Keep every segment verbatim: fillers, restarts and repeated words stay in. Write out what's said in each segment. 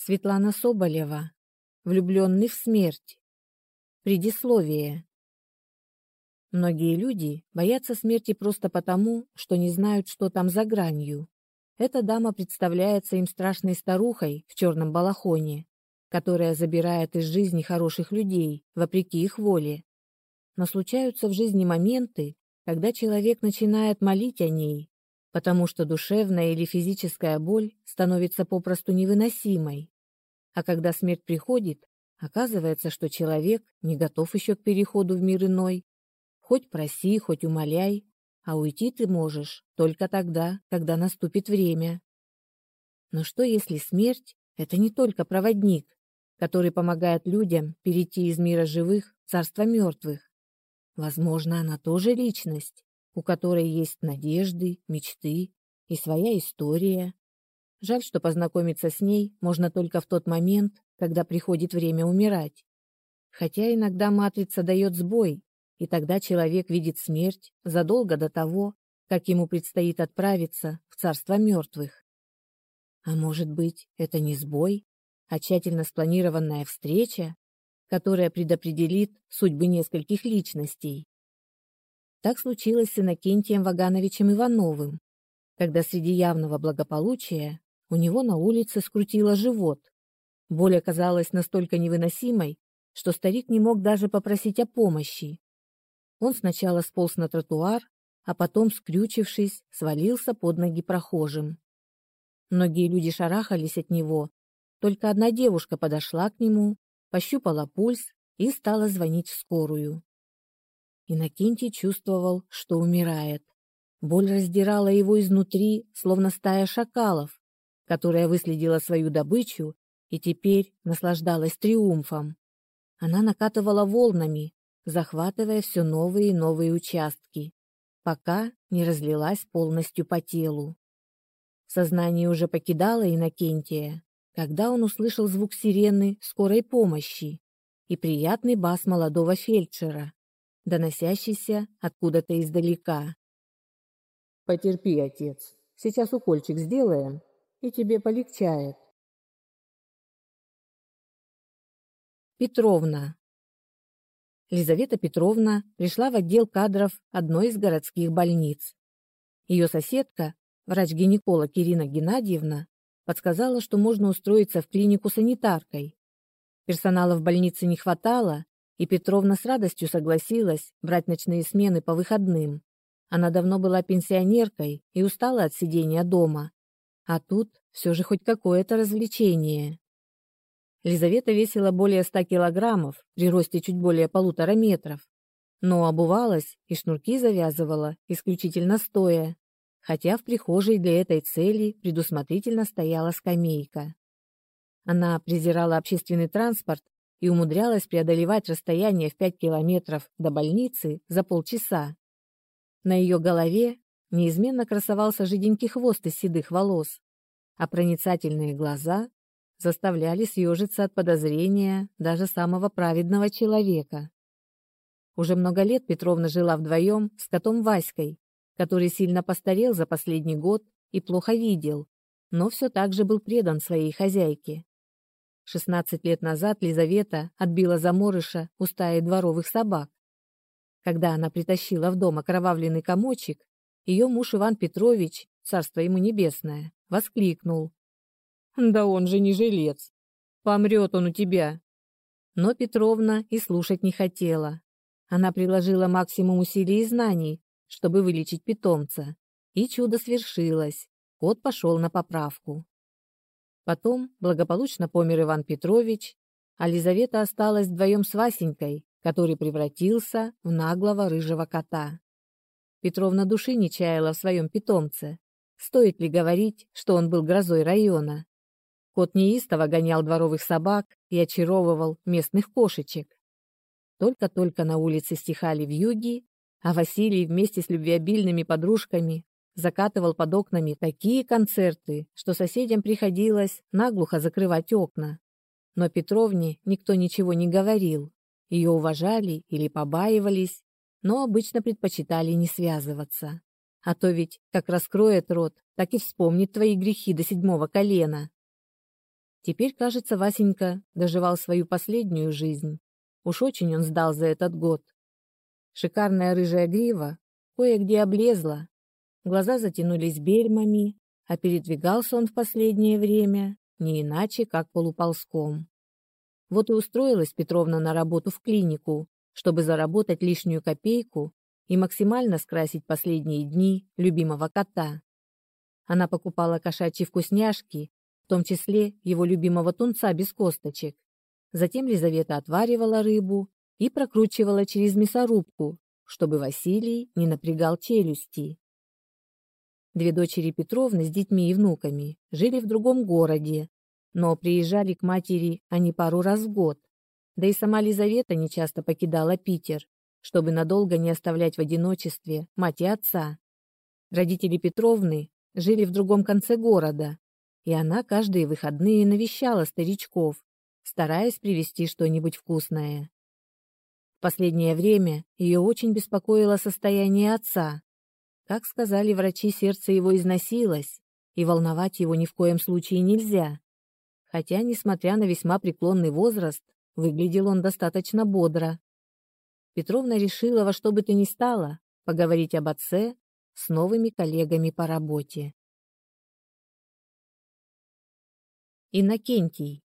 Светлана Соболева. Влюбленный в смерть. Предисловие. Многие люди боятся смерти просто потому, что не знают, что там за гранью. Эта дама представляется им страшной старухой в черном балахоне, которая забирает из жизни хороших людей, вопреки их воле. Но случаются в жизни моменты, когда человек начинает молить о ней, потому что душевная или физическая боль становится попросту невыносимой. А когда смерть приходит, оказывается, что человек не готов еще к переходу в мир иной. Хоть проси, хоть умоляй, а уйти ты можешь только тогда, когда наступит время. Но что если смерть – это не только проводник, который помогает людям перейти из мира живых в царство мертвых? Возможно, она тоже личность, у которой есть надежды, мечты и своя история. Жаль, что познакомиться с ней можно только в тот момент, когда приходит время умирать. Хотя иногда матрица дает сбой, и тогда человек видит смерть задолго до того, как ему предстоит отправиться в царство мертвых. А может быть, это не сбой, а тщательно спланированная встреча, которая предопределит судьбы нескольких личностей. Так случилось с Иннокентием Вагановичем Ивановым, когда среди явного благополучия у него на улице скрутило живот. Боль оказалась настолько невыносимой, что старик не мог даже попросить о помощи. Он сначала сполз на тротуар, а потом, скрючившись, свалился под ноги прохожим. Многие люди шарахались от него, только одна девушка подошла к нему, пощупала пульс и стала звонить в скорую. Иннокентий чувствовал, что умирает. Боль раздирала его изнутри, словно стая шакалов, которая выследила свою добычу и теперь наслаждалась триумфом. Она накатывала волнами, захватывая все новые и новые участки, пока не разлилась полностью по телу. Сознание уже покидало Иннокентия, когда он услышал звук сирены скорой помощи и приятный бас молодого фельдшера, доносящийся откуда-то издалека. «Потерпи, отец, сейчас укольчик сделаем, и тебе полегчает». Петровна. Лизавета Петровна пришла в отдел кадров одной из городских больниц. Ее соседка, врач-гинеколог Ирина Геннадьевна, подсказала, что можно устроиться в клинику санитаркой. Персонала в больнице не хватало, и Петровна с радостью согласилась брать ночные смены по выходным. Она давно была пенсионеркой и устала от сидения дома. А тут все же хоть какое-то развлечение. Лизавета весила более ста килограммов при росте чуть более полутора метров, но обувалась и шнурки завязывала исключительно стоя, хотя в прихожей для этой цели предусмотрительно стояла скамейка. Она презирала общественный транспорт и умудрялась преодолевать расстояние в пять километров до больницы за полчаса. На ее голове неизменно красовался жиденький хвост из седых волос, а проницательные глаза заставляли съежиться от подозрения даже самого праведного человека. Уже много лет Петровна жила вдвоем с котом Васькой, который сильно постарел за последний год и плохо видел, но все так же был предан своей хозяйке. шестнадцать лет назад Лизавета отбила заморыша у стаи дворовых собак. Когда она притащила в дом окровавленный комочек, ее муж Иван Петрович, царство ему небесное, воскликнул: «Да он же не жилец! Помрет он у тебя!» Но Петровна и слушать не хотела. Она приложила максимум усилий и знаний, чтобы вылечить питомца, и чудо свершилось. Кот пошел на поправку. Потом благополучно помер Иван Петрович, а Лизавета осталась вдвоем с Васенькой, который превратился в наглого рыжего кота. Петровна души не чаяла в своем питомце. Стоит ли говорить, что он был грозой района? Кот неистово гонял дворовых собак и очаровывал местных кошечек. Только-только на улице стихали вьюги, а Василий вместе с любвеобильными подружками закатывал под окнами такие концерты, что соседям приходилось наглухо закрывать окна. Но Петровне никто ничего не говорил. Ее уважали или побаивались, но обычно предпочитали не связываться. А то ведь как раскроет рот, так и вспомнит твои грехи до седьмого колена. Теперь, кажется, Васенька доживал свою последнюю жизнь. Уж очень он сдал за этот год. Шикарная рыжая грива кое-где облезла, глаза затянулись бельмами, а передвигался он в последнее время не иначе, как полуползком. Вот и устроилась Петровна на работу в клинику, чтобы заработать лишнюю копейку и максимально скрасить последние дни любимого кота. Она покупала кошачьи вкусняшки, в том числе его любимого тунца без косточек. Затем Лизавета отваривала рыбу и прокручивала через мясорубку, чтобы Василий не напрягал челюсти. Две дочери Петровны с детьми и внуками жили в другом городе, но приезжали к матери они пару раз в год. Да и сама Лизавета нечасто покидала Питер, чтобы надолго не оставлять в одиночестве мать и отца. Родители Петровны жили в другом конце города, и она каждые выходные навещала старичков, стараясь привезти что-нибудь вкусное. В последнее время ее очень беспокоило состояние отца. Как сказали врачи, сердце его износилось, и волновать его ни в коем случае нельзя. Хотя, несмотря на весьма преклонный возраст, выглядел он достаточно бодро. Петровна решила во что бы то ни стало поговорить об отце с новыми коллегами по работе. Иннокентий.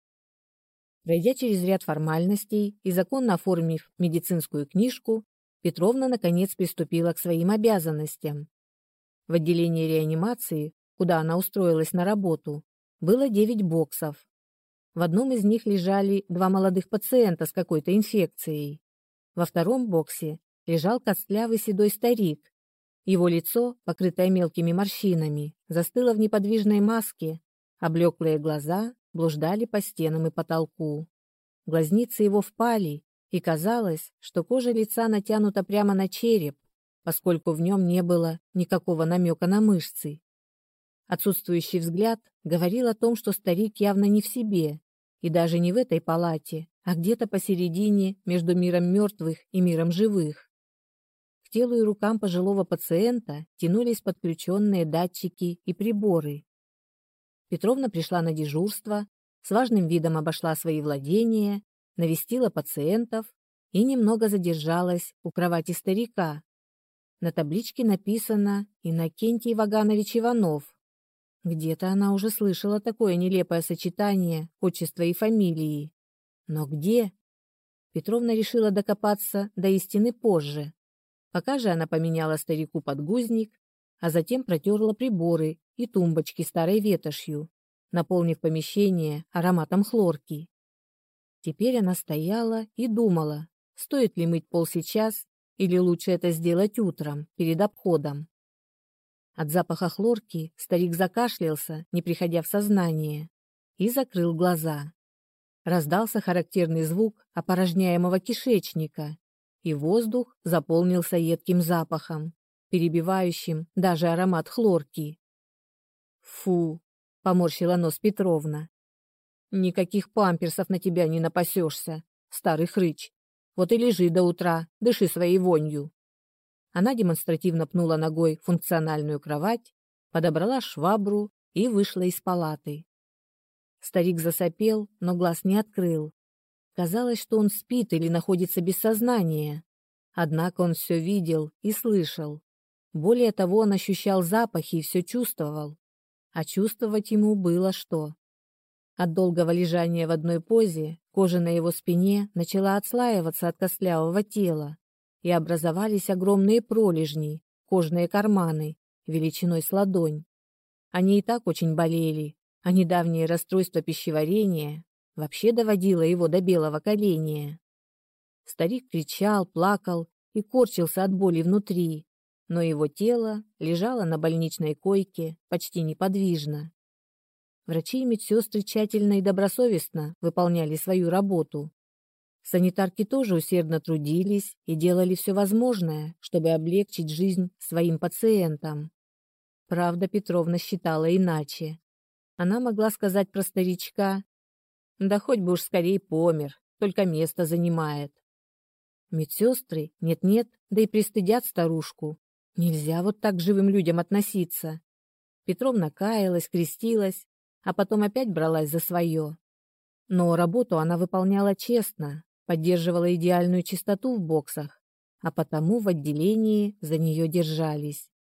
Пройдя через ряд формальностей и законно оформив медицинскую книжку, Петровна наконец приступила к своим обязанностям. В отделении реанимации, куда она устроилась на работу, было девять боксов. В одном из них лежали два молодых пациента с какой-то инфекцией. Во втором боксе лежал костлявый седой старик. Его лицо, покрытое мелкими морщинами, застыло в неподвижной маске, а блеклые глаза блуждали по стенам и потолку. Глазницы его впали, и казалось, что кожа лица натянута прямо на череп, поскольку в нем не было никакого намека на мышцы. Отсутствующий взгляд говорил о том, что старик явно не в себе, и даже не в этой палате, а где-то посередине между миром мертвых и миром живых. К телу и рукам пожилого пациента тянулись подключенные датчики и приборы. Петровна пришла на дежурство, с важным видом обошла свои владения, навестила пациентов и немного задержалась у кровати старика. На табличке написано «Иннокентий Ваганович Иванов». Где-то она уже слышала такое нелепое сочетание отчества и фамилии. Но где? Петровна решила докопаться до истины позже. Пока же она поменяла старику подгузник, а затем протерла приборы и тумбочки старой ветошью, наполнив помещение ароматом хлорки. Теперь она стояла и думала, стоит ли мыть пол сейчас или лучше это сделать утром, перед обходом. От запаха хлорки старик закашлялся, не приходя в сознание, и закрыл глаза. Раздался характерный звук опорожняемого кишечника, и воздух заполнился едким запахом, перебивающим даже аромат хлорки. «Фу!» — поморщила нос Петровна. «Никаких памперсов на тебя не напасешься, старый хрыч. Вот и лежи до утра, дыши своей вонью». Она демонстративно пнула ногой функциональную кровать, подобрала швабру и вышла из палаты. Старик засопел, но глаз не открыл. Казалось, что он спит или находится без сознания. Однако он все видел и слышал. Более того, он ощущал запахи и все чувствовал. А чувствовать ему было что? От долгого лежания в одной позе кожа на его спине начала отслаиваться от костлявого тела, и образовались огромные пролежни, кожные карманы, величиной с ладонь. Они и так очень болели, а недавнее расстройство пищеварения вообще доводило его до белого коленя. Старик кричал, плакал и корчился от боли внутри, но его тело лежало на больничной койке почти неподвижно. Врачи и медсестры тщательно и добросовестно выполняли свою работу. Санитарки тоже усердно трудились и делали все возможное, чтобы облегчить жизнь своим пациентам. Правда, Петровна считала иначе. Она могла сказать про старичка: «Да хоть бы уж скорее помер, только место занимает». Медсестры нет-нет, да и пристыдят старушку. Нельзя вот так к живым людям относиться. Петровна каялась, крестилась, а потом опять бралась за свое. Но работу она выполняла честно, поддерживала идеальную чистоту в боксах, а потому в отделении за нее держались.